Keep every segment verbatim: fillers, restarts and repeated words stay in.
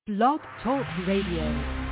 Blog Talk Radio.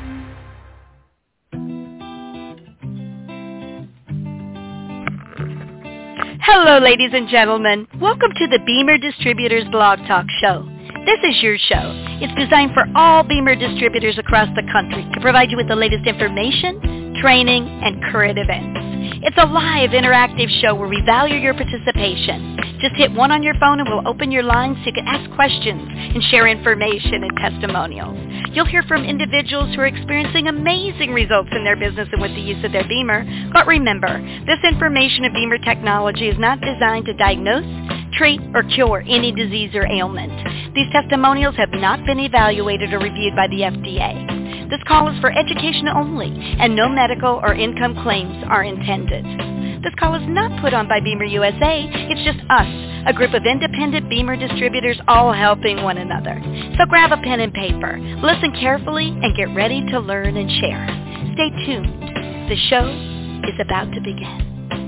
Hello, ladies and gentlemen. Welcome to the Beamer Distributors Blog Talk Show. This is your show. It's designed for all Beamer distributors across the country to provide you with the latest information, training, and current events. It's a live, interactive show where we value your participation. Just hit one on your phone and we'll open your lines so you can ask questions and share information and testimonials. You'll hear from individuals who are experiencing amazing results in their business and with the use of their Beamer. But remember, this information of Beamer technology is not designed to diagnose, treat, or cure any disease or ailment. These testimonials have not been evaluated or reviewed by the F D A. This call is for education only, and no medical or income claims are intended. This call is not put on by Beamer U S A. It's just us, a group of independent Beamer distributors all helping one another. So grab a pen and paper, listen carefully, and get ready to learn and share. Stay tuned. The show is about to begin.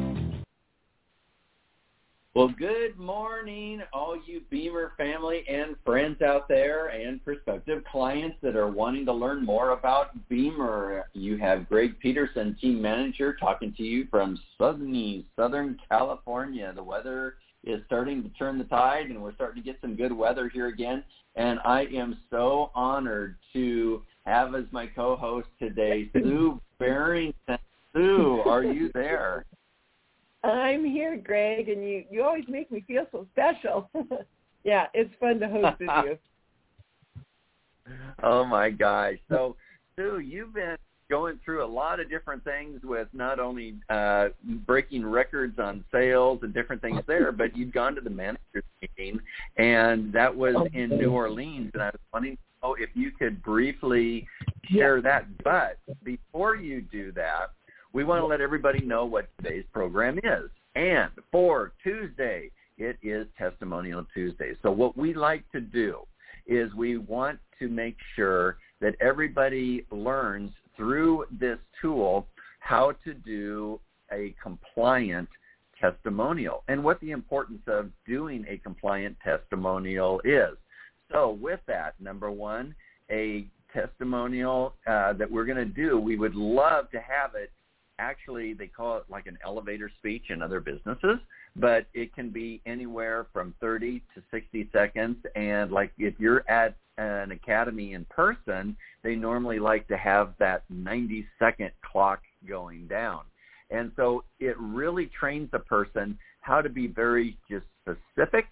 Well, good morning, all you Beamer family and friends out there and prospective clients that are wanting to learn more about Beamer. You have Greg Peterson, team manager, talking to you from sunny Southern California. The weather is starting to turn the tide, and we're starting to get some good weather here again. And I am so honored to have as my co-host today, Sue Barrington. Sue, are you there? I'm here, Greg, and you, you always make me feel so special. Yeah, it's fun to host with you. Oh, my gosh. So, Sue, you've been going through a lot of different things with not only uh, breaking records on sales and different things there, but you've gone to the manager's meeting, and that was in New Orleans, and I was wanting to know if you could briefly share that. But before you do that, we want to let everybody know what today's program is. And for Tuesday, it is Testimonial Tuesday. So what we like to do is we want to make sure that everybody learns through this tool how to do a compliant testimonial and what the importance of doing a compliant testimonial is. So with that, number one, a testimonial uh, that we're going to do, we would love to have it. Actually, they call it like an elevator speech in other businesses, but it can be anywhere from thirty to sixty seconds. And like if you're at an academy in person, they normally like to have that ninety second clock going down. And so it really trains the person how to be very just specific,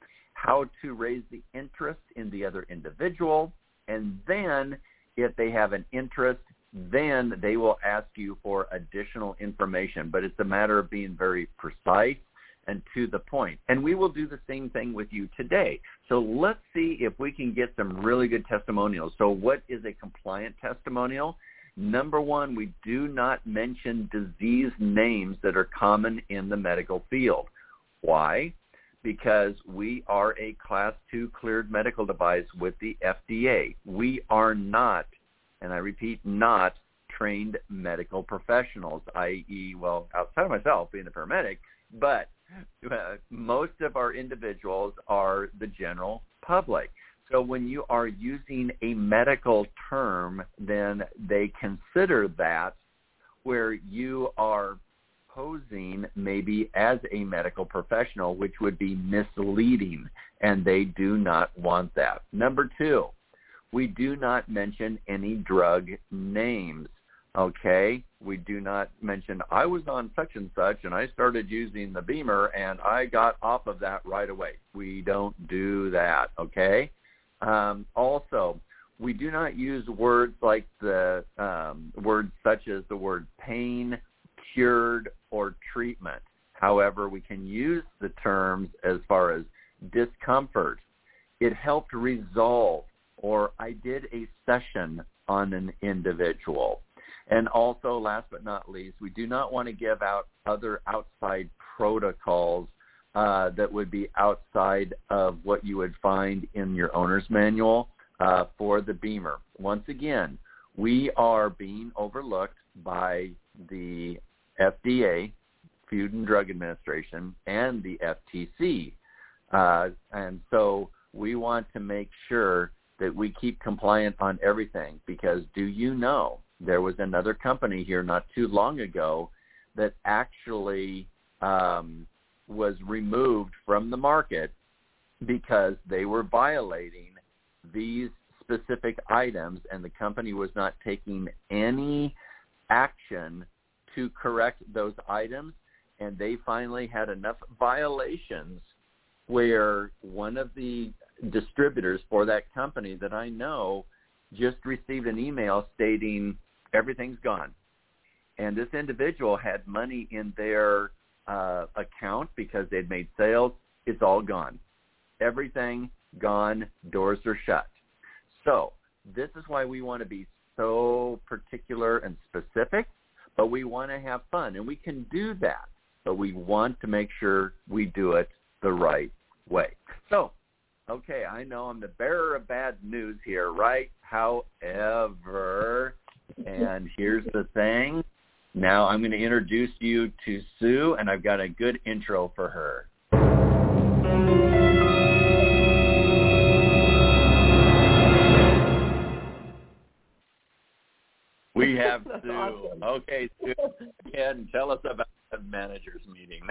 how to raise the interest in the other individual, and then if they have an interest, then they will ask you for additional information. But it's a matter of being very precise and to the point. And we will do the same thing with you today. So let's see if we can get some really good testimonials. So what is a compliant testimonial? Number one, we do not mention disease names that are common in the medical field. Why? Because we are a class two cleared medical device with the F D A. We are not, and I repeat, not trained medical professionals, that is, well, outside of myself being a paramedic, but uh, most of our individuals are the general public. So when you are using a medical term, then they consider that where you are posing maybe as a medical professional, which would be misleading, and they do not want that. Number two, we do not mention any drug names, okay? We do not mention, I was on such and such, and I started using the Beamer, and I got off of that right away. We don't do that, okay? Um, also, we do not use words like the um, words such as the word pain, cured, or treatment. However, we can use the terms as far as discomfort. It helped resolve, or I did a session on an individual. And also, last but not least, we do not want to give out other outside protocols uh, that would be outside of what you would find in your owner's manual uh, for the Beamer. Once again, we are being overlooked by the F D A, Food and Drug Administration, and the F T C. Uh, and so we want to make sure that we keep compliant on everything, because do you know there was another company here not too long ago that actually um, was removed from the market because they were violating these specific items, and the company was not taking any action to correct those items, and they finally had enough violations where one of the distributors for that company that I know just received an email stating everything's gone. And this individual had money in their uh, account because they'd made sales. It's all gone. Everything gone. Doors are shut. So this is why we want to be so particular and specific, but we want to have fun. And we can do that, but we want to make sure we do it the right way. So, okay, I know I'm the bearer of bad news here, right? However, and here's the thing. Now I'm going to introduce you to Sue, and I've got a good intro for her. We have That's Sue. awesome. Okay, Sue, go ahead and tell us about the managers meeting.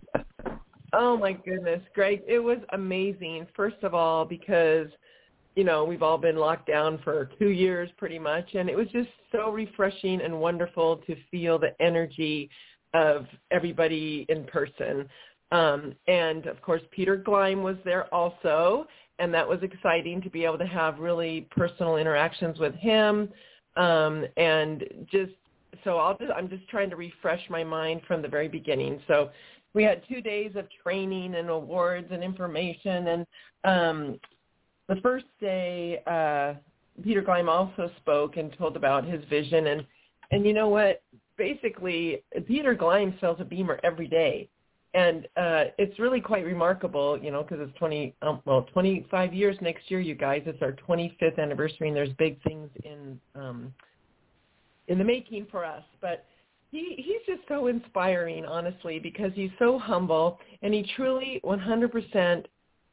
Oh, my goodness, Greg. It was amazing, first of all, because, you know, we've all been locked down for two years pretty much, and it was just so refreshing and wonderful to feel the energy of everybody in person. Um, and, of course, Peter Gleim was there also, and that was exciting to be able to have really personal interactions with him. Um, and just so I'll just, I'm just trying to refresh my mind from the very beginning. So we had two days of training and awards and information. And um, the first day, uh, Peter Gleim also spoke and told about his vision. And, and you know what? Basically, Peter Gleim sells a Beamer every day. And uh, it's really quite remarkable, you know, because it's twenty, um, well, twenty-five years next year, you guys. It's our twenty-fifth anniversary, and there's big things in um, in the making for us. But he he's just so inspiring, honestly, because he's so humble, and he truly one hundred percent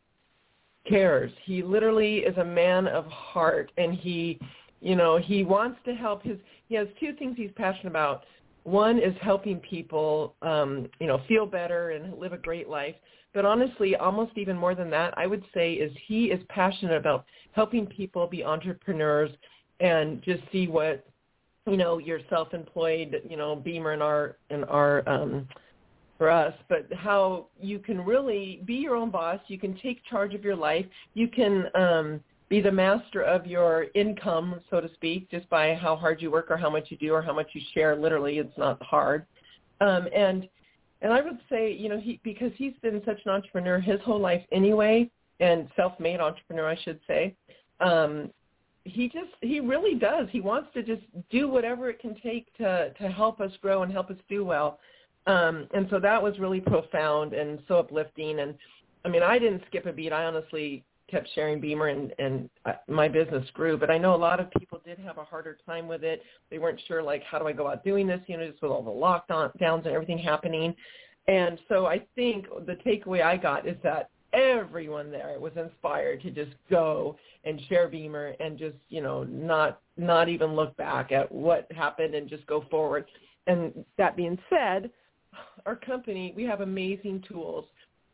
cares. He literally is a man of heart, and he, you know, he wants to help his. He has two things he's passionate about. One is helping people, um, you know, feel better and live a great life. But honestly, almost even more than that, I would say is he is passionate about helping people be entrepreneurs and just see what, you know, your self-employed, you know, Beamer in our, in our, um, for us, but how you can really be your own boss. You can take charge of your life. You can, um, be the master of your income, so to speak, just by how hard you work or how much you do or how much you share. Literally, it's not hard. Um, and and I would say, you know, he because he's been such an entrepreneur his whole life anyway, and self-made entrepreneur, I should say. Um, he just he really does. He wants to just do whatever it can take to to help us grow and help us do well. Um, and so that was really profound and so uplifting. And I mean, I didn't skip a beat. I honestly kept sharing Beamer, and, and my business grew. But I know a lot of people did have a harder time with it. They weren't sure, like, how do I go about doing this, you know, just with all the lockdowns and everything happening. And so I think the takeaway I got is that everyone there was inspired to just go and share Beamer and just, you know, not not even look back at what happened and just go forward. And that being said, our company, we have amazing tools.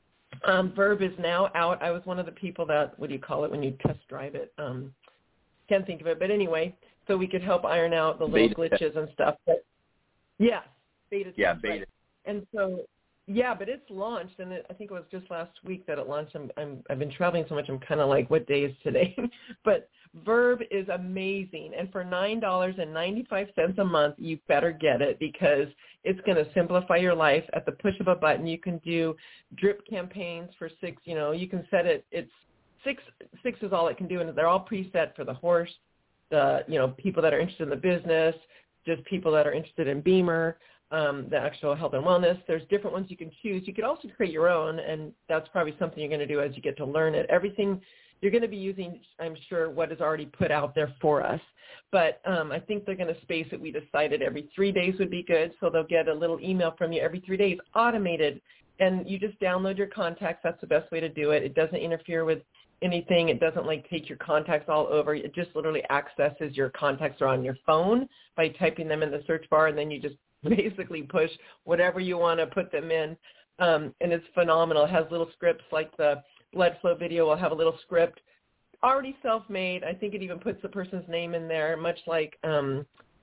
Um, Verb is now out. I was one of the people that, what do you call it when you test drive it? Um, can't think of it. But anyway, so we could help iron out the little beta glitches and stuff. But yes, beta. Yeah, test, beta. Right. And so, yeah, but it's launched, and it, I think it was just last week that it launched. I'm, I'm, I've been traveling so much, I'm kind of like, what day is today? But Verb is amazing, and for nine dollars and ninety-five cents a month, you better get it because it's going to simplify your life. At the push of a button, you can do drip campaigns for six. You know, you can set it. It's six. Six is all it can do, and they're all preset for the horse, the you know people that are interested in the business, just people that are interested in Beamer, um, the actual health and wellness. There's different ones you can choose. You could also create your own, and that's probably something you're going to do as you get to learn it. Everything. You're going to be using, I'm sure, what is already put out there for us. But um, I think they're going to space it. We decided every three days would be good, so they'll get a little email from you every three days, automated. And you just download your contacts. That's the best way to do it. It doesn't interfere with anything. It doesn't like take your contacts all over. It just literally accesses your contacts are on your phone by typing them in the search bar, and then you just basically push whatever you want to put them in. Um, and it's phenomenal. It has little scripts like the blood flow video will have a little script already self-made. I think it even puts the person's name in there, much like um,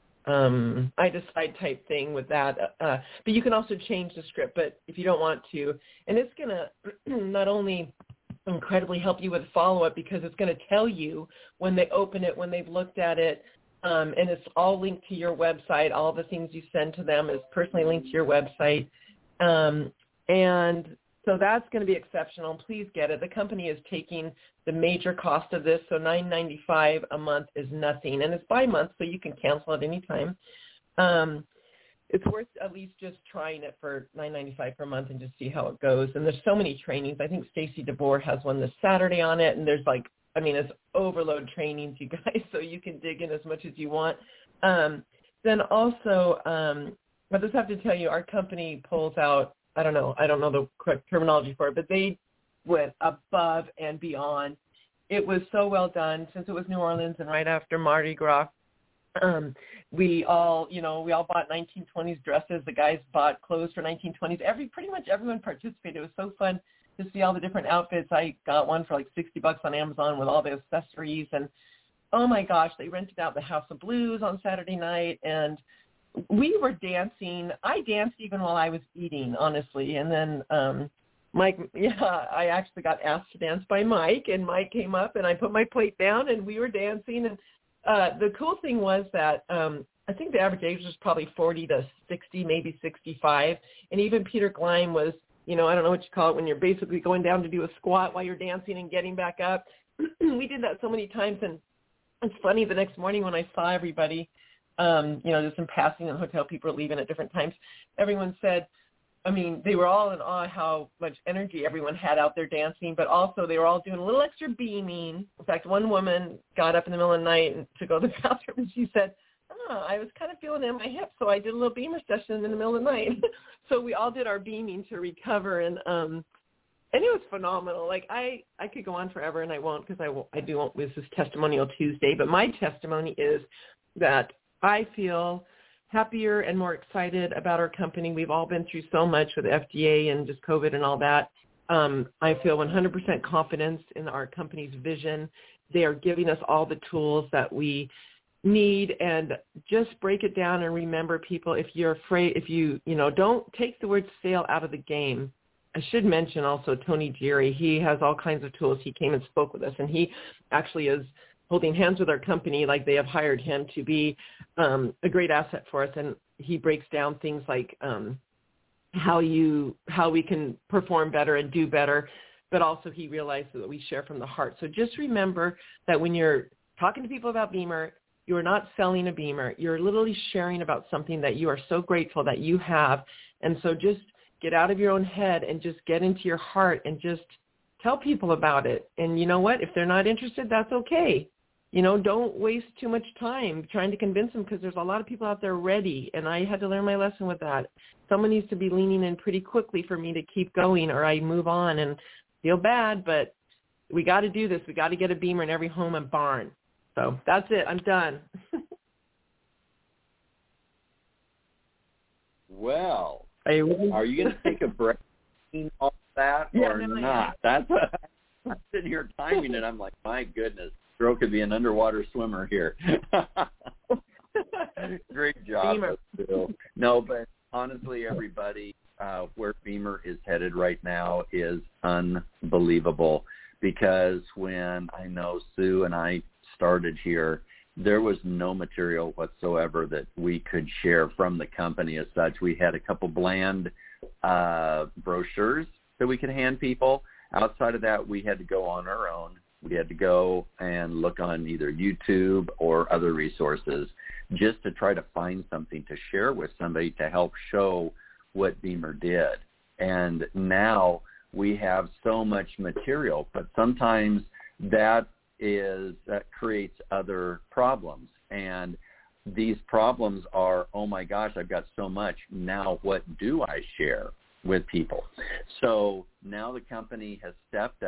um, I Decide type thing with that. Uh, but you can also change the script, but if you don't want to. And it's going to not only incredibly help you with follow-up because it's going to tell you when they open it, when they've looked at it, um, and it's all linked to your website. All the things you send to them is personally linked to your website. Um, and so that's going to be exceptional. Please get it. The company is taking the major cost of this, so nine ninety-five a month is nothing, and it's by month, so you can cancel at any time. Um, it's worth at least just trying it for nine ninety-five per month and just see how it goes. And there's so many trainings. I think Stacy DeBoer has one this Saturday on it, and there's like, I mean, it's overload trainings, you guys, so you can dig in as much as you want. Um, then also, um, I just have to tell you, our company pulls out, I don't know, I don't know the correct terminology for it, but they went above and beyond. It was so well done since it was New Orleans and right after Mardi Gras. Um, we all, you know, we all bought nineteen twenties dresses. The guys bought clothes for nineteen twenties. Every, pretty much everyone participated. It was so fun to see all the different outfits. I got one for like sixty bucks on Amazon with all the accessories. And, oh, my gosh, they rented out the House of Blues on Saturday night. And we were dancing. I danced even while I was eating, honestly. And then um, Mike, yeah, I actually got asked to dance by Mike, and Mike came up, and I put my plate down, and we were dancing. And uh, the cool thing was that um, I think the average age was probably forty to sixty, maybe sixty-five. And even Peter Klein was, you know, I don't know what you call it, when you're basically going down to do a squat while you're dancing and getting back up. We did that so many times, and it's funny, the next morning when I saw everybody, Um, you know, just in passing in the hotel, people were leaving at different times. Everyone said, I mean, they were all in awe how much energy everyone had out there dancing, but also they were all doing a little extra beaming. In fact, one woman got up in the middle of the night and to go to the bathroom, and she said, oh, I was kind of feeling it in my hips, so I did a little beamer session in the middle of the night. So we all did our beaming to recover, and um, and it was phenomenal. Like, I, I could go on forever, and I won't because I, won't, I do won't. This is Testimonial Tuesday, but my testimony is that I feel happier and more excited about our company. We've all been through so much with F D A and just COVID and all that. Um, I feel one hundred percent confidence in our company's vision. They are giving us all the tools that we need, and just break it down and remember, people, if you're afraid, if you, you know, don't take the word sale out of the game. I should mention also Tony Geary. He has all kinds of tools. He came and spoke with us, and he actually is holding hands with our company, like they have hired him to be um, a great asset for us. And he breaks down things like um, how you, how we can perform better and do better, but also he realizes that we share from the heart. So just remember that when you're talking to people about Beamer, you're not selling a Beamer. You're literally sharing about something that you are so grateful that you have. And so just get out of your own head and just get into your heart and just tell people about it. And you know what? If they're not interested, that's okay. You know, don't waste too much time trying to convince them, because there's a lot of people out there ready, and I had to learn my lesson with that. Someone needs to be leaning in pretty quickly for me to keep going, or I move on and feel bad, but we got to do this. We got to get a Beamer in every home and barn. So that's it. I'm done. Well, are you, are you going to take a break off that yeah, or no, not? Yeah. That's I'm sitting here timing it. I'm like, my goodness. Girl could be an underwater swimmer here. Great job, Bill. No, but honestly, everybody, uh, where Beamer is headed right now is unbelievable, because when I know Sue and I started here, there was no material whatsoever that we could share from the company as such. We had a couple bland uh, brochures that we could hand people. Outside of that, we had to go on our own. We had to go and look on either YouTube or other resources just to try to find something to share with somebody to help show what Beamer did. And now we have so much material, but sometimes that is that creates other problems. And these problems are, oh my gosh, I've got so much. Now what do I share with people? So now the company has stepped up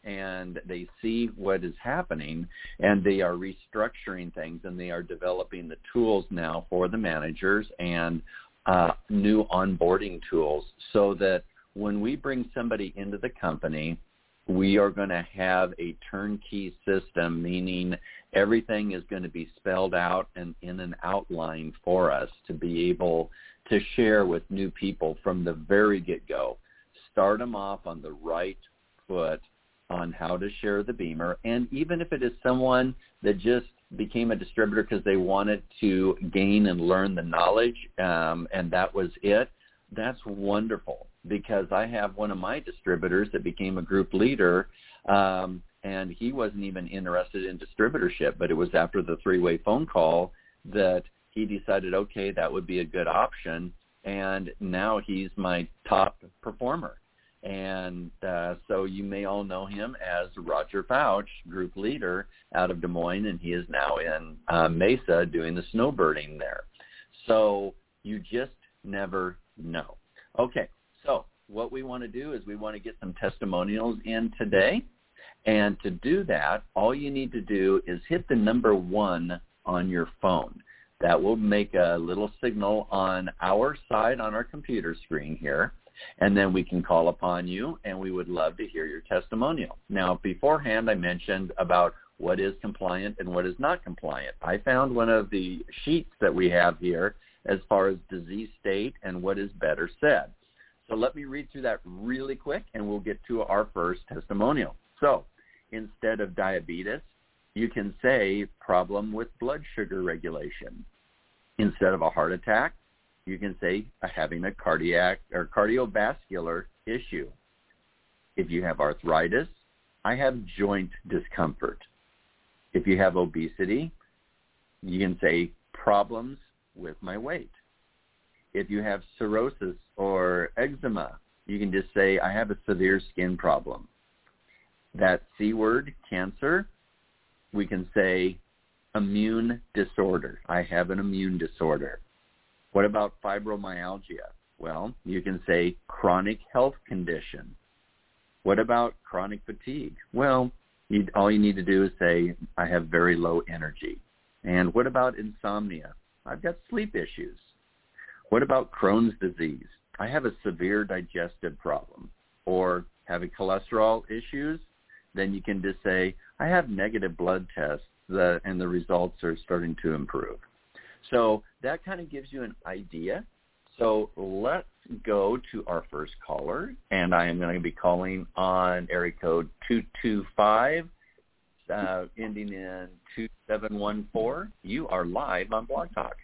and they see what is happening, and they are restructuring things, and they are developing the tools now for the managers and uh, new onboarding tools, so that when we bring somebody into the company, we are going to have a turnkey system, meaning everything is going to be spelled out and in an outline for us to be able to share with new people from the very get-go. Start them off on the right foot on how to share the Beamer. And even if it is someone that just became a distributor because they wanted to gain and learn the knowledge, um, and that was it, that's wonderful, because I have one of my distributors that became a group leader, um, and he wasn't even interested in distributorship, but it was after the three-way phone call that he decided, okay, that would be a good option, and now he's my top performer. And uh, so you may all know him as Roger Fouch, group leader out of Des Moines, and he is now in uh, Mesa doing the snowbirding there. So you just never know. Okay, so what we want to do is we want to get some testimonials in today. And to do that, all you need to do is hit the number one on your phone. That will make a little signal on our side on our computer screen here. And then we can call upon you, and we would love to hear your testimonial. Now, beforehand, I mentioned about what is compliant and what is not compliant. I found one of the sheets that we have here as far as disease state and what is better said. So let me read through that really quick, and we'll get to our first testimonial. So instead of diabetes, you can say problem with blood sugar regulation. Instead of a heart attack, you can say having a cardiac or cardiovascular issue. If you have arthritis, I have joint discomfort. If you have obesity, you can say problems with my weight. If you have cirrhosis or eczema, you can just say I have a severe skin problem. That C word, cancer, we can say immune disorder. I have an immune disorder. What about fibromyalgia? Well, you can say chronic health condition. What about chronic fatigue? Well, you, all you need to do is say, I have very low energy. And what about insomnia? I've got sleep issues. What about Crohn's disease? I have a severe digestive problem. Or having cholesterol issues? Then you can just say, I have negative blood tests that, and the results are starting to improve. So that kind of gives you an idea. So let's go to our first caller, and I am going to be calling on area code two two five, uh, ending in two seven one four. You are live on Blog Talk.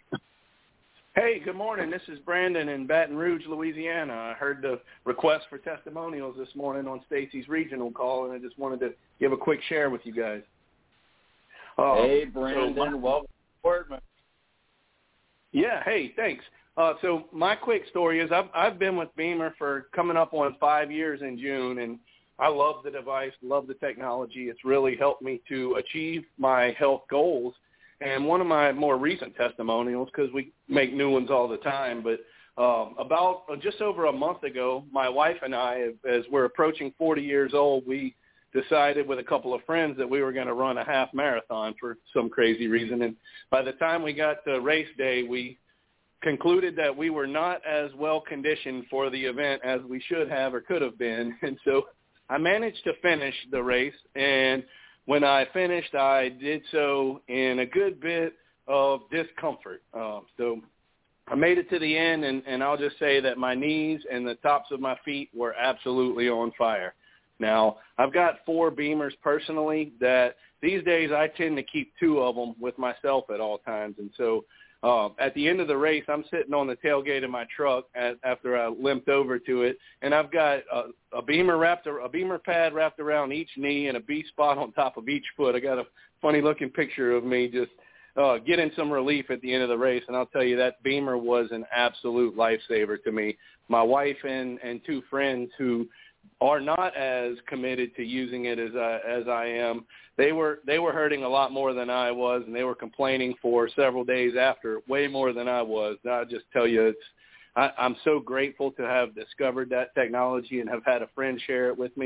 Hey, good morning. This is Brandon in Baton Rouge, Louisiana. I heard the request for testimonials this morning on Stacy's regional call, and I just wanted to give a quick share with you guys. Uh, hey, Brandon. So my, welcome aboard, man. Yeah, hey, thanks. Uh, so my quick story is I've, I've been with Beamer for coming up on five years in June, and I love the device, love the technology. It's really helped me to achieve my health goals. And one of my more recent testimonials, because we make new ones all the time, but um, about uh, just over a month ago, my wife and I, as we're approaching forty years old, we decided with a couple of friends that we were going to run a half marathon for some crazy reason. And by the time we got to race day, we concluded that we were not as well conditioned for the event as we should have or could have been. And so I managed to finish the race. And when I finished, I did so in a good bit of discomfort. Um, so I made it to the end, and, and I'll just say that my knees and the tops of my feet were absolutely on fire. Now, I've got four Beamers personally that these days I tend to keep two of them with myself at all times. And so uh, at the end of the race, I'm sitting on the tailgate of my truck at, after I limped over to it, and I've got a, a Beamer wrapped, a Beamer pad wrapped around each knee and a B spot on top of each foot. I got a funny-looking picture of me just uh, getting some relief at the end of the race, and I'll tell you that Beamer was an absolute lifesaver to me. My wife and, and two friends who are not as committed to using it as I, as I am. They were they were hurting a lot more than I was, and they were complaining for several days after, way more than I was. I'll just tell you, it's I, I'm so grateful to have discovered that technology and have had a friend share it with me.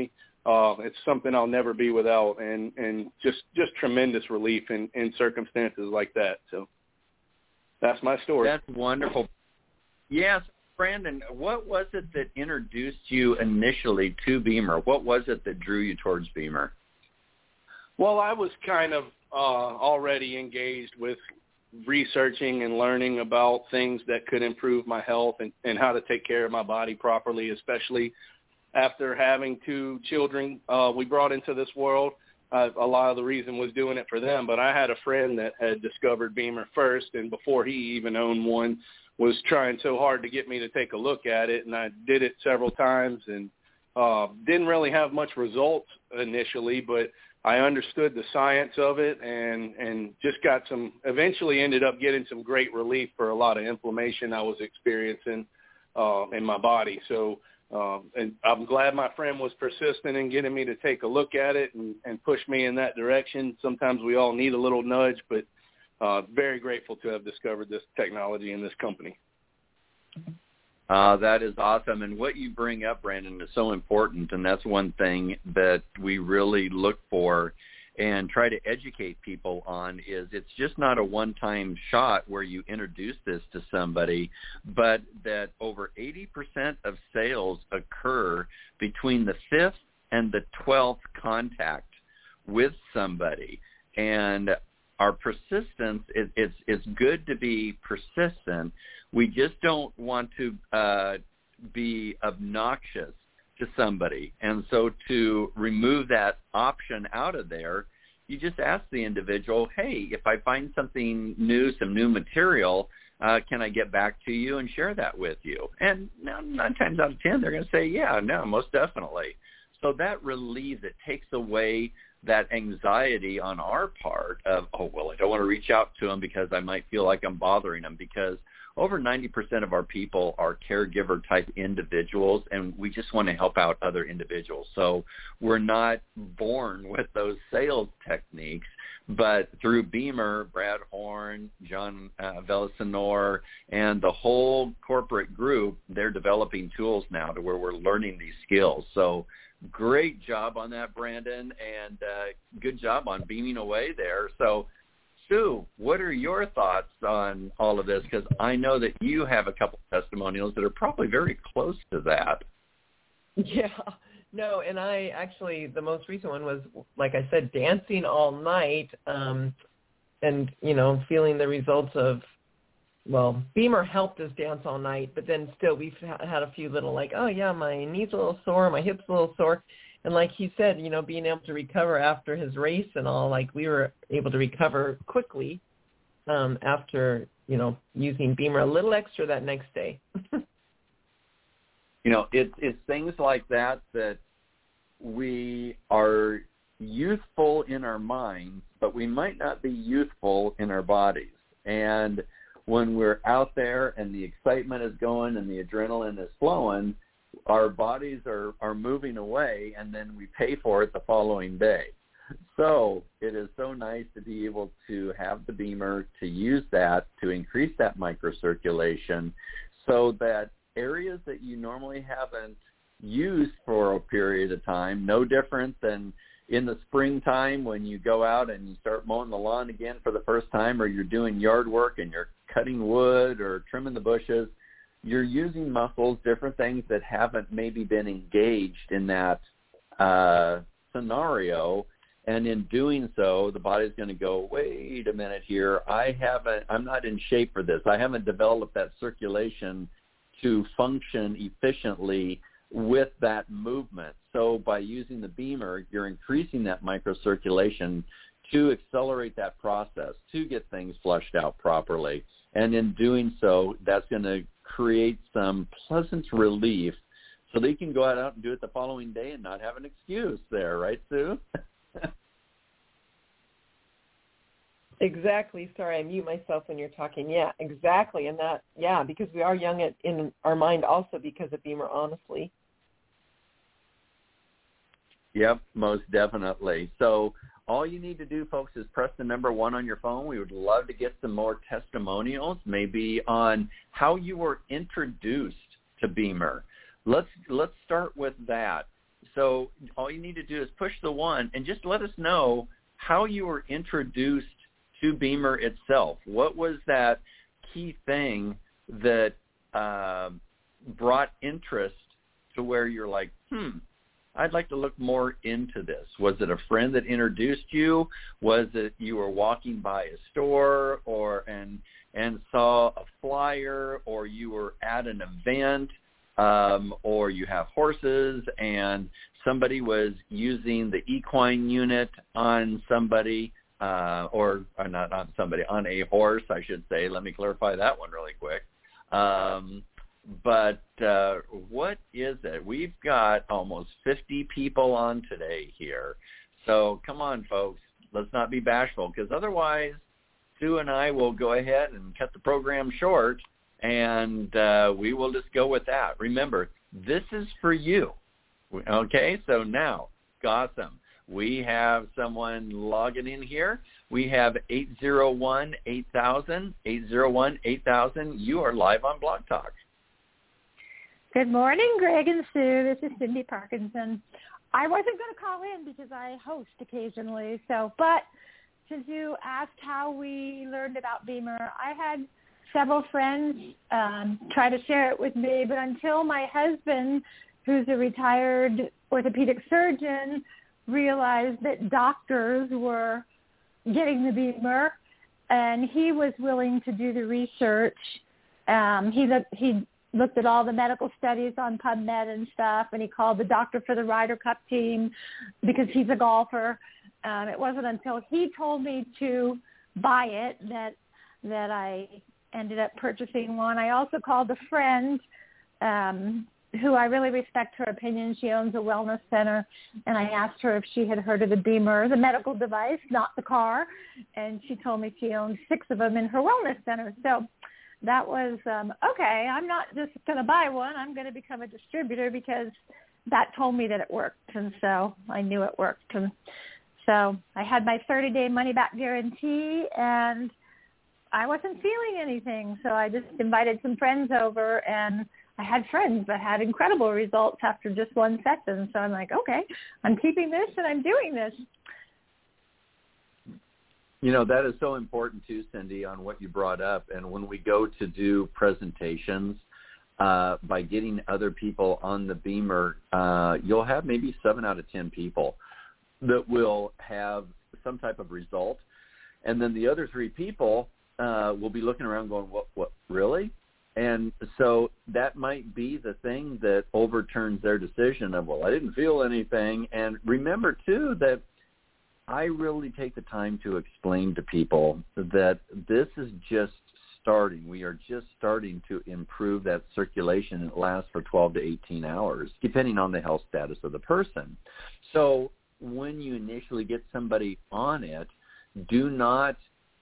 uh, it's something I'll never be without, and, and just, just tremendous relief in, in circumstances like that. So that's my story. That's wonderful. Yes, Brandon, what was it that introduced you initially to Beamer? What was it that drew you towards Beamer? Well, I was kind of uh, already engaged with researching and learning about things that could improve my health and, and how to take care of my body properly, especially after having two children uh, we brought into this world. Uh, a lot of the reason was doing it for them, but I had a friend that had discovered Beamer first, and before he even owned one, was trying so hard to get me to take a look at it, and I did it several times and uh, didn't really have much results initially, but I understood the science of it and, and just got some, eventually ended up getting some great relief for a lot of inflammation I was experiencing uh, in my body. So um, and I'm glad my friend was persistent in getting me to take a look at it and, and push me in that direction. Sometimes we all need a little nudge, but uh, very grateful to have discovered this technology in this company. Uh, that is awesome. And what you bring up, Brandon, is so important. And that's one thing that we really look for and try to educate people on is it's just not a one-time shot where you introduce this to somebody, but that over eighty percent of sales occur between the fifth and the twelfth contact with somebody. And our persistence, it, it's, it's good to be persistent. We just don't want to uh, be obnoxious to somebody. And so to remove that option out of there, you just ask the individual, hey, if I find something new, some new material, uh, can I get back to you and share that with you? And nine times out of ten, they're going to say, yeah, no, most definitely. So that relieves, it takes away that anxiety on our part of, oh, well, I don't want to reach out to them because I might feel like I'm bothering them, because over ninety percent of our people are caregiver-type individuals, and we just want to help out other individuals. So we're not born with those sales techniques, but through Beamer, Brad Horn, John uh, Villasenor, and the whole corporate group, they're developing tools now to where we're learning these skills. So great job on that, Brandon, and uh, good job on beaming away there. So Sue, what are your thoughts on all of this? Because I know that you have a couple of testimonials that are probably very close to that. Yeah, no, and I actually, the most recent one was, like I said, dancing all night um, and, you know, feeling the results of, well, Beamer helped us dance all night, but then still we've had a few little like, oh, yeah, my knee's a little sore, my hip's a little sore. And like he said, you know, being able to recover after his race and all, like we were able to recover quickly um, after, you know, using Beamer a little extra that next day. You know, it, it's things like that that we are youthful in our minds, but we might not be youthful in our bodies. And when we're out there and the excitement is going and the adrenaline is flowing, our bodies are, are moving away, and then we pay for it the following day. So it is so nice to be able to have the Beamer, to use that to increase that microcirculation so that areas that you normally haven't used for a period of time, no different than in the springtime when you go out and you start mowing the lawn again for the first time, or you're doing yard work and you're cutting wood or trimming the bushes, you're using muscles, different things that haven't maybe been engaged in that uh, scenario. And in doing so, the body's going to go, wait a minute here, I haven't, I'm not in shape for this. I haven't developed that circulation to function efficiently with that movement. So by using the Beamer, you're increasing that microcirculation to accelerate that process, to get things flushed out properly. And in doing so, that's going to create some pleasant relief so that you can go out and do it the following day and not have an excuse there, right, Sue? Exactly. Sorry, I mute myself when you're talking. Yeah, exactly. And that, yeah, because we are young at, in our mind also because of Beamer, honestly. Yep, most definitely. So all you need to do, folks, is press the number one on your phone. We would love to get some more testimonials, maybe on how you were introduced to Beamer. Let's let's start with that. so all you need to do is push the one and just let us know how you were introduced to Beamer itself. What was that key thing that uh, brought interest to where you're like, hmm, I'd like to look more into this? Was it a friend that introduced you? Was it you were walking by a store or and and saw a flyer, or you were at an event, um, or you have horses and somebody was using the equine unit on somebody, uh, or, or not on somebody, on a horse, I should say. Let me clarify that one really quick. Um, but uh, what is it? We've got almost fifty people on today here. So come on, folks. Let's not be bashful, because otherwise Sue and I will go ahead and cut the program short, and uh, we will just go with that. Remember, this is for you. Okay, so now, awesome. We have someone logging in here. We have eight zero one, eight thousand, eight zero one, eight thousand. You are live on Blog Talk. Good morning, Greg and Sue. This is Cindy Parkinson. I wasn't going to call in because I host occasionally, so but since you asked how we learned about Beamer, I had several friends um, try to share it with me, but until my husband, who's a retired orthopedic surgeon, realized that doctors were getting the Beamer, and he was willing to do the research. Um, he looked, he looked at all the medical studies on PubMed and stuff, and he called the doctor for the Ryder Cup team because he's a golfer. Um, it wasn't until he told me to buy it that that I ended up purchasing one. I also called a friend um, who I really respect her opinion. She owns a wellness center, and I asked her if she had heard of the Beamer, the medical device, not the car, and she told me she owns six of them in her wellness center. So that was, um, okay, I'm not just going to buy one. I'm going to become a distributor because that told me that it worked, and so I knew it worked. And so I had my thirty-day money-back guarantee, and I wasn't feeling anything. So I just invited some friends over, and I had friends that had incredible results after just one session. So I'm like, okay, I'm keeping this, and I'm doing this. You know, that is so important too, Cindy, on what you brought up. And when we go to do presentations, uh, by getting other people on the Beamer, uh, you'll have maybe seven out of ten people that will have some type of result. And then the other three people uh, will be looking around going, what, what, really? And so that might be the thing that overturns their decision of, well, I didn't feel anything. And remember, too, that I really take the time to explain to people that this is just starting. We are just starting to improve that circulation. It lasts for twelve to eighteen hours, depending on the health status of the person. So when you initially get somebody on it, do not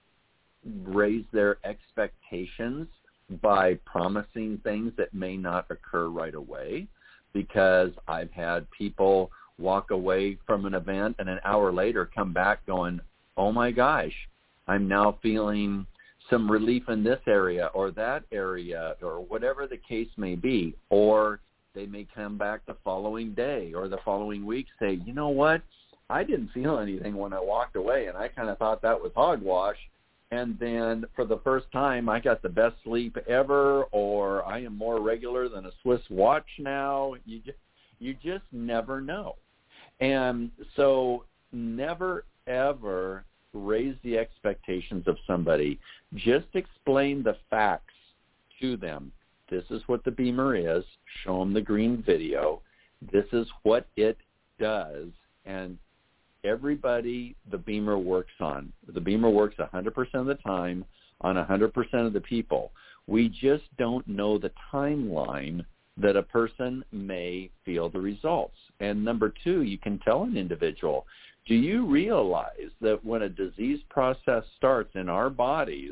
raise their expectations by promising things that may not occur right away, because I've had people walk away from an event and an hour later come back going, oh my gosh, I'm now feeling some relief in this area or that area or whatever the case may be. Or they may come back the following day or the following week, say, you know what, I didn't feel anything when I walked away, and I kind of thought that was hogwash. And then for the first time, I got the best sleep ever, or I am more regular than a Swiss watch now. You just, you just never know. And so never, ever raise the expectations of somebody. Just explain the facts to them. This is what the Beamer is. Show them the green video. This is what it does. And everybody the Beamer works on. The Beamer works one hundred percent of the time on one hundred percent of the people. We just don't know the timeline that a person may feel the results. And number two, you can tell an individual, do you realize that when a disease process starts in our bodies,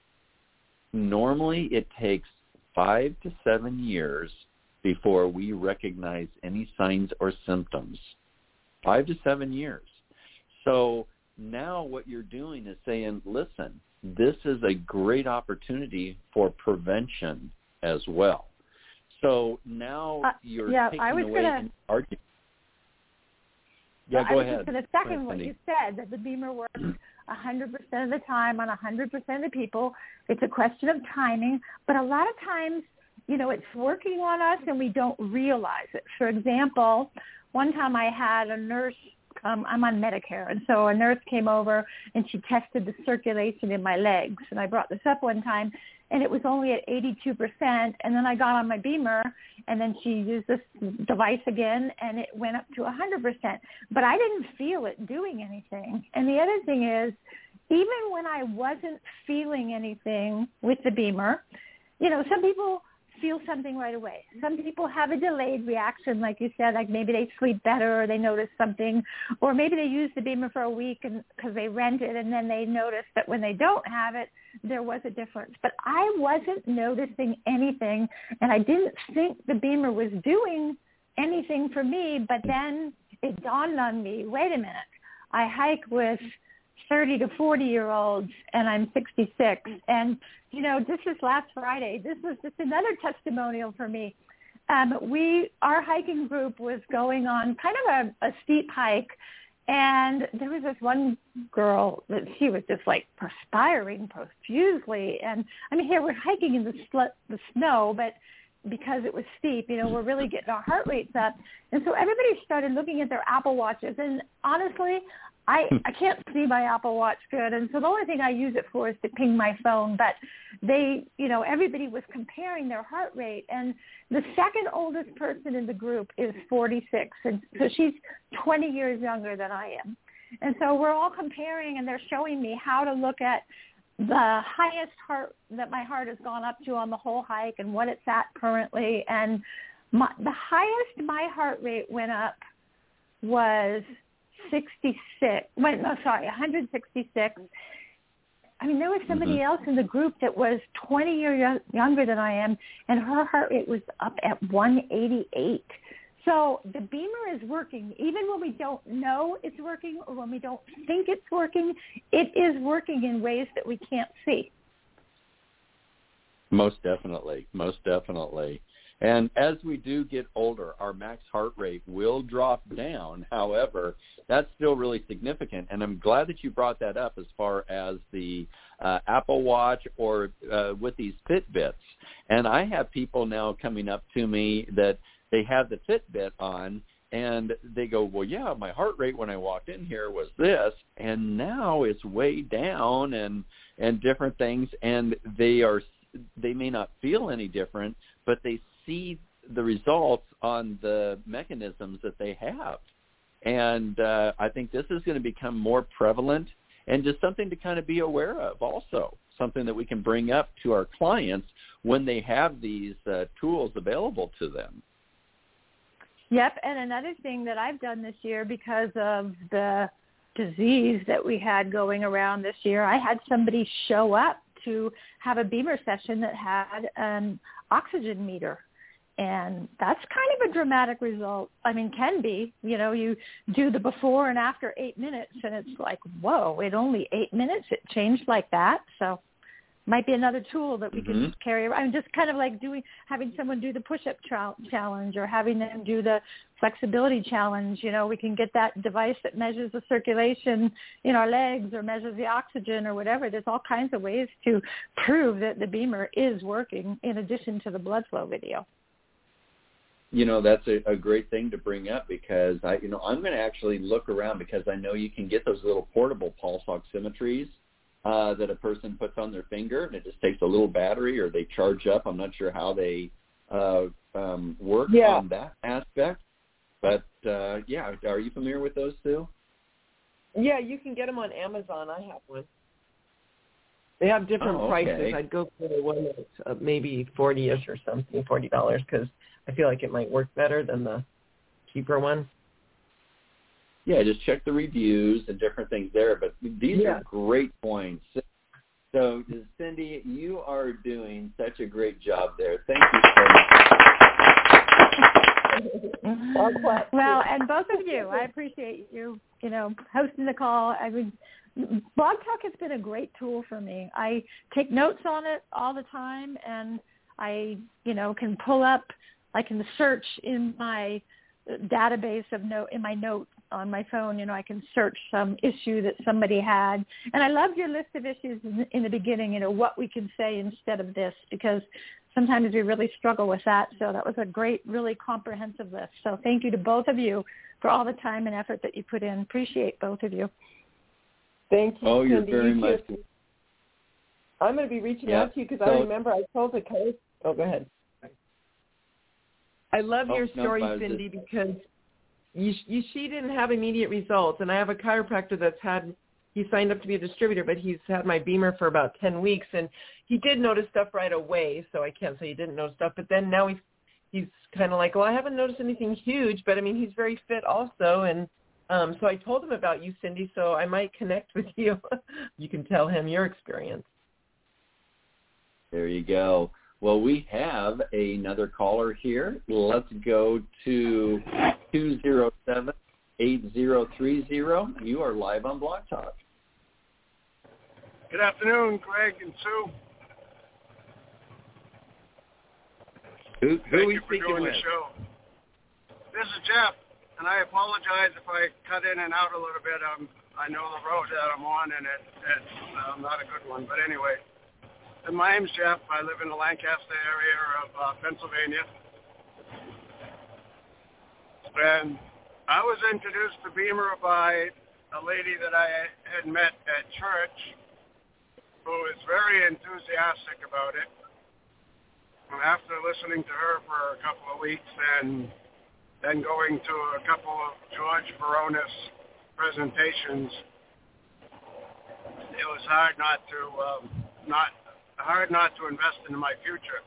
normally it takes five to seven years before we recognize any signs or symptoms. Five to seven years. So now what you're doing is saying, listen, this is a great opportunity for prevention as well. So now uh, you're yeah, taking I was away gonna, an argument. Yeah, so go I was ahead. just going to second ahead, what Cindy. you said, that the Beamer works one hundred percent of the time on one hundred percent of the people. It's a question of timing, but a lot of times, you know, it's working on us and we don't realize it. For example, one time I had a nurse come, I'm on Medicare, and so a nurse came over and she tested the circulation in my legs. And I brought this up one time, and it was only at eighty-two percent. And then I got on my Beamer, and then she used this device again, and it went up to one hundred percent. But I didn't feel it doing anything. And the other thing is, even when I wasn't feeling anything with the Beamer, you know, some people feel something right away. Some people have a delayed reaction, like you said, like maybe they sleep better or they notice something, or maybe they use the Beamer for a week and because they rent it, and then they notice that when they don't have it, there was a difference. But I wasn't noticing anything, and I didn't think the Beamer was doing anything for me, but then it dawned on me, wait a minute, I hike with thirty to forty-year-olds, and I'm sixty-six. And, you know, this is last Friday. This was just another testimonial for me. Um, we, our hiking group was going on kind of a, a steep hike, and there was this one girl that she was just like perspiring profusely. And, I mean, here we're hiking in the, sl- the snow, but because it was steep, you know, we're really getting our heart rates up. And so everybody started looking at their Apple Watches. And honestly, I, I can't see my Apple Watch good, and so the only thing I use it for is to ping my phone. But they, you know, everybody was comparing their heart rate, and the second oldest person in the group is forty-six, and so she's twenty years younger than I am. And so we're all comparing, and they're showing me how to look at the highest heart that my heart has gone up to on the whole hike and what it's at currently. And my, the highest my heart rate went up was sixty-six. Wait, no, sorry, one hundred sixty-six. I mean, there was somebody mm-hmm. else in the group that was twenty years younger than I am, and her heart rate was up at one eighty-eight. So the Beamer is working. Even when we don't know it's working or when we don't think it's working, it is working in ways that we can't see. Most definitely. Most definitely. And as we do get older, our max heart rate will drop down. However, that's still really significant. And I'm glad that you brought that up as far as the uh, Apple Watch or uh, with these Fitbits. And I have people now coming up to me that they have the Fitbit on, and they go, well, yeah, my heart rate when I walked in here was this, and now it's way down and and different things. And they are they may not feel any different, but they see the results on the mechanisms that they have. And uh, I think this is going to become more prevalent and just something to kind of be aware of also, something that we can bring up to our clients when they have these uh, tools available to them. Yep, and another thing that I've done this year because of the disease that we had going around this year, I had somebody show up to have a Beamer session that had an oxygen meter. And that's kind of a dramatic result. I mean, can be. You know, you do the before and after eight minutes, and it's like, whoa, in only eight minutes it changed like that. So might be another tool that we mm-hmm. can carry around. Just kind of like doing, having someone do the push-up tra- challenge or having them do the flexibility challenge. You know, we can get that device that measures the circulation in our legs or measures the oxygen or whatever. There's all kinds of ways to prove that the Beamer is working in addition to the blood flow video. You know, that's a, a great thing to bring up because, I, you know, I'm going to actually look around because I know you can get those little portable pulse oximetries uh, that a person puts on their finger, and it just takes a little battery or they charge up. I'm not sure how they uh, um, work yeah. on that aspect. But, uh, yeah, are you familiar with those, Sue? Yeah, you can get them on Amazon. I have one. They have different oh, okay. prices. I'd go for the one that's uh, maybe forty-ish or something, forty dollars, because I feel like it might work better than the cheaper one. Yeah, just check the reviews and different things there. But these yeah. are great points. So, Cindy, you are doing such a great job there. Thank you so much. Well, and both of you, I appreciate you, you know, hosting the call. I mean, Blog Talk has been a great tool for me. I take notes on it all the time, and I, you know, can pull up, I can search in my database of note in my note on my phone, you know, I can search some issue that somebody had. And I loved your list of issues in, in the beginning, you know, what we can say instead of this, because sometimes we really struggle with that. So that was a great, really comprehensive list. So thank you to both of you for all the time and effort that you put in. Appreciate both of you. Thank you. Oh, you're Cindy. very you much. I'm going to be reaching yeah. out to you because so, I remember I told the coach. Oh, go ahead. I love oh, your story, no, Cindy, just... because you, you, she didn't have immediate results. And I have a chiropractor that's had, he signed up to be a distributor, but he's had my Beamer for about ten weeks. And he did notice stuff right away, so I can't say he didn't notice stuff. But then now he's, he's kind of like, well, I haven't noticed anything huge, but, I mean, he's very fit also. And um, so I told him about you, Cindy, so I might connect with you. You can tell him your experience. There you go. Well, we have another caller here. Let's go to two zero seven, eight zero three zero. You are live on Blog Talk. Good afternoon, Greg and Sue. Who, who Thank are we you for speaking doing with? the show. This is Jeff, and I apologize if I cut in and out a little bit. Um, I know the road that I'm on, and it, it's uh, not a good one. But anyway, and my name's Jeff. I live in the Lancaster area of uh, Pennsylvania. And I was introduced to Beamer by a lady that I had met at church who was very enthusiastic about it. And after listening to her for a couple of weeks and then going to a couple of George Baronis presentations, it was hard not to um, not hard not to invest in my future.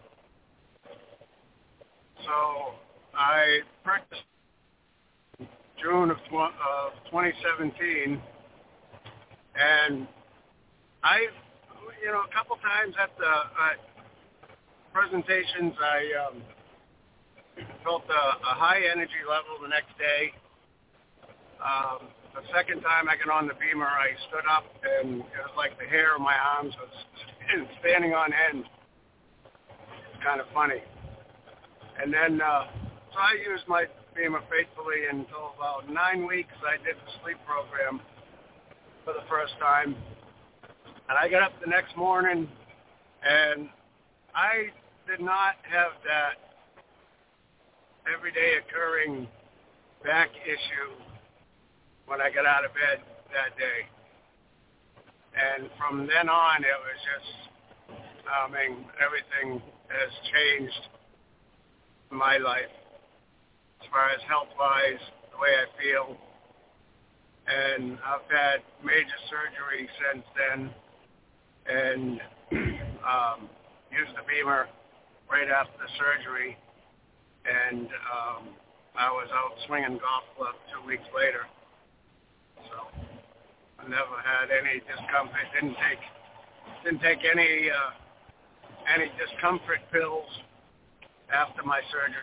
So I purchased June of, tw- of twenty seventeen, and I, you know, a couple times at the uh, presentations, I um, felt a, a high energy level the next day. Um, the second time I got on the Beamer, I stood up, and it was like the hair on my arms was standing on end. It's kind of funny. And then, uh, so I used my Beamer faithfully until about nine weeks. I did the sleep program for the first time. And I got up the next morning, and I did not have that everyday occurring back issue when I got out of bed that day. And from then on, it was just, I mean, everything has changed in my life as far as health-wise, the way I feel. And I've had major surgery since then, and um, used the Beamer right after the surgery. And um, I was out swinging golf club two weeks later. So I never had any discomfort. Didn't take didn't take any uh, any discomfort pills after my surgery.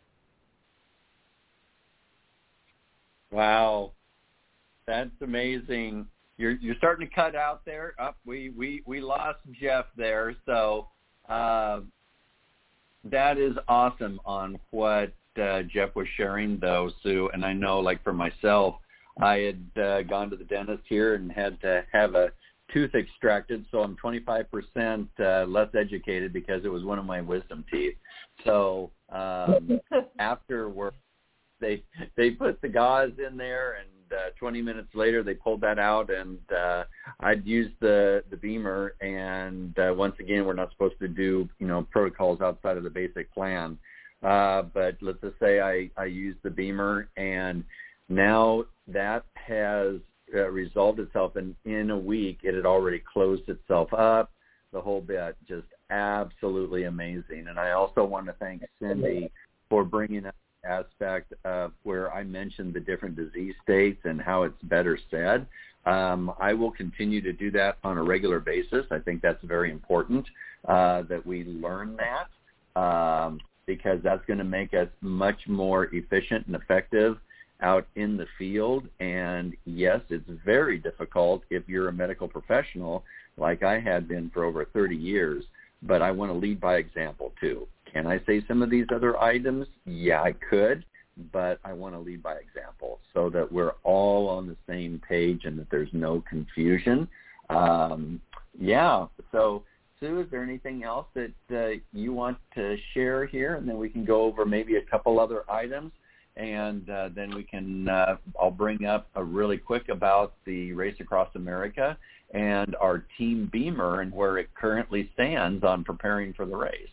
Wow, that's amazing. You're you're starting to cut out there. Up, oh, we we we lost Jeff there. So uh, that is awesome on what uh, Jeff was sharing, though, Sue. And I know, like for myself, I had uh, gone to the dentist here and had to have a tooth extracted, so I'm twenty-five percent uh, less educated because it was one of my wisdom teeth. So um, afterward, they they put the gauze in there, and uh, twenty minutes later they pulled that out, and uh, I'd used the the Beamer. And uh, once again, we're not supposed to do you know protocols outside of the basic plan. Uh, but let's just say I I used the Beamer, and now that has uh, resolved itself, and in a week it had already closed itself up, the whole bit. Just absolutely amazing. And I also want to thank Cindy for bringing up the aspect of where I mentioned the different disease states and how it's better said. Um, I will continue to do that on a regular basis. I think that's very important uh, that we learn that um, because that's going to make us much more efficient and effective out in the field. And yes, it's very difficult if you're a medical professional like I had been for over thirty years, but I want to lead by example too. Can I say some of these other items? Yeah, I could, but I want to lead by example so that we're all on the same page and that there's no confusion. Um, yeah, so Sue, is there anything else that uh, you want to share here? And then we can go over maybe a couple other items, and uh, then we can, uh, I'll bring up a really quick about the Race Across America and our Team Beamer and where it currently stands on preparing for the race.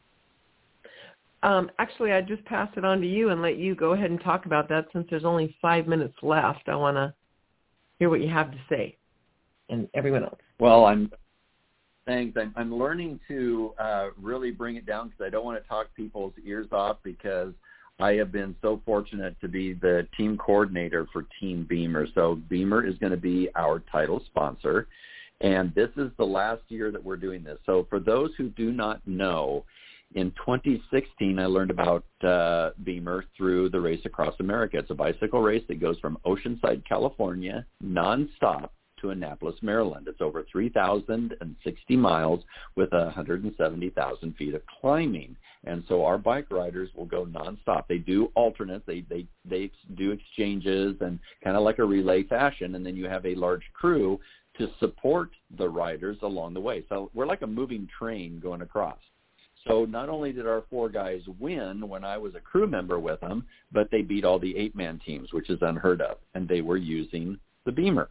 Um, actually, I'd just pass it on to you and let you go ahead and talk about that since there's only five minutes left. I want to hear what you have to say, and everyone else. Well, I'm thanks. I'm, I'm learning to uh, really bring it down because I don't want to talk people's ears off, because I have been so fortunate to be the team coordinator for Team Beamer. So Beamer is going to be our title sponsor, and this is the last year that we're doing this. So for those who do not know, in twenty sixteen, I learned about uh, Beamer through the Race Across America. It's a bicycle race that goes from Oceanside, California, nonstop to Annapolis, Maryland. It's over three thousand sixty miles with one hundred seventy thousand feet of climbing. And so our bike riders will go nonstop. They do alternates. They, they, they do exchanges and kind of like a relay fashion. And then you have a large crew to support the riders along the way. So we're like a moving train going across. So not only did our four guys win when I was a crew member with them, but they beat all the eight-man teams, which is unheard of, and they were using the Beamer.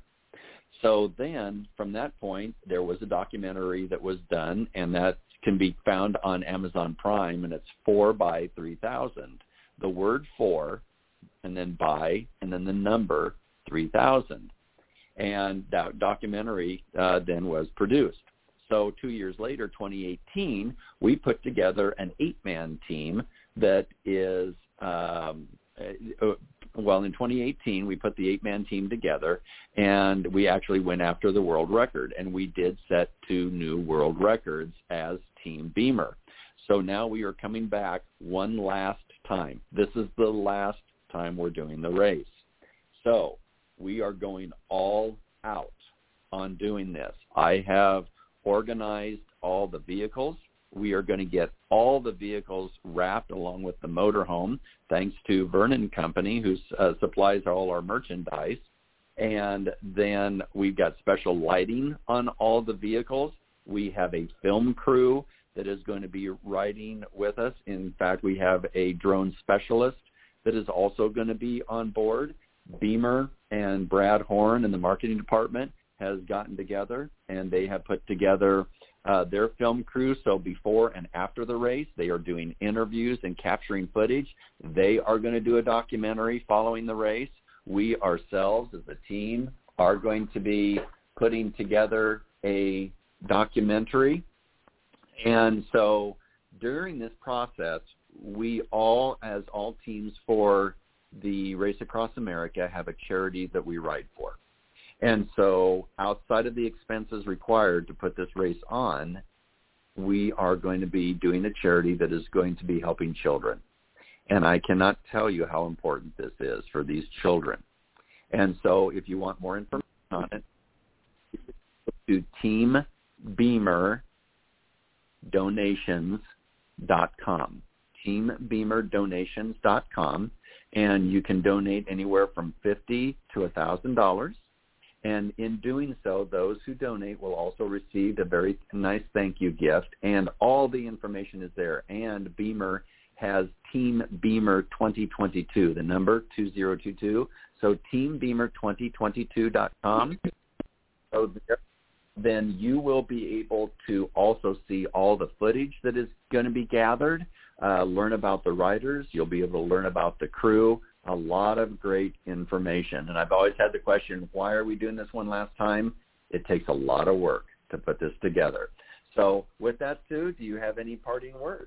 So then from that point, there was a documentary that was done, and that can be found on Amazon Prime, and it's four by three thousand. The word four, and then by, and then the number three thousand. And that documentary uh, then was produced. So two years later, twenty eighteen, we put together an eight-man team that is, um, uh, well, in twenty eighteen, we put the eight-man team together, and we actually went after the world record, and we did set two new world records as Team Beamer. So now we are coming back one last time. This is the last time we're doing the race. So we are going all out on doing this. I have organized all the vehicles. We are going to get all the vehicles wrapped along with the motorhome, thanks to Vernon Company, who uh, supplies all our merchandise. And then we've got special lighting on all the vehicles. We have a film crew that is going to be riding with us. In fact, we have a drone specialist that is also going to be on board. Beamer and Brad Horn in the marketing department has gotten together, and they have put together uh, their film crew. So before and after the race, they are doing interviews and capturing footage. They are going to do a documentary following the race. We ourselves as a team are going to be putting together a documentary. And so during this process, we all, as all teams for the Race Across America, have a charity that we ride for. And so outside of the expenses required to put this race on, we are going to be doing a charity that is going to be helping children. And I cannot tell you how important this is for these children. And so if you want more information on it, go to team beamer donations dot com, team beamer donations dot com, and you can donate anywhere from fifty dollars to one thousand dollars. And in doing so, those who donate will also receive a very nice thank you gift, and all the information is there. And Beamer has Team Beamer twenty twenty-two, the number two zero two two. So team beamer twenty twenty-two dot com. So there, then you will be able to also see all the footage that is going to be gathered, uh, learn about the riders. You'll be able to learn about the crew. A lot of great information. And I've always had the question, why are we doing this one last time? It takes a lot of work to put this together. So with that, Sue, do you have any parting words?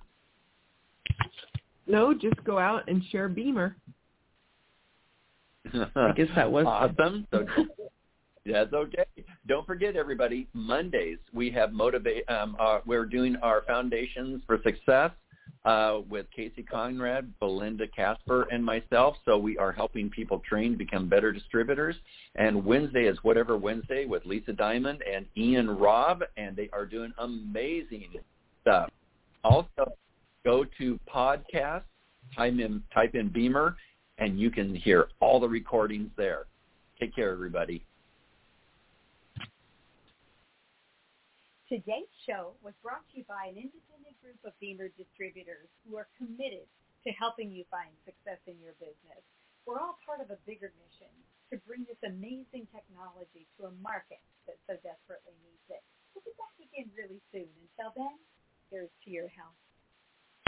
No, just go out and share Beamer. I guess that was awesome. So that's okay. Don't forget, everybody, Mondays we have motivate. Um, uh, we're doing our Foundations for Success uh, with Casey Conrad, Belinda Casper, and myself. So we are helping people train to become better distributors. And Wednesday is Whatever Wednesday with Lisa Diamond and Ian Robb, and they are doing amazing stuff. Also, go to podcasts, type in, type in Beamer, and you can hear all the recordings there. Take care, everybody. Today's show was brought to you by an independent group of Beamer distributors who are committed to helping you find success in your business. We're all part of a bigger mission to bring this amazing technology to a market that so desperately needs it. We'll be back again really soon. Until then, here's to your health.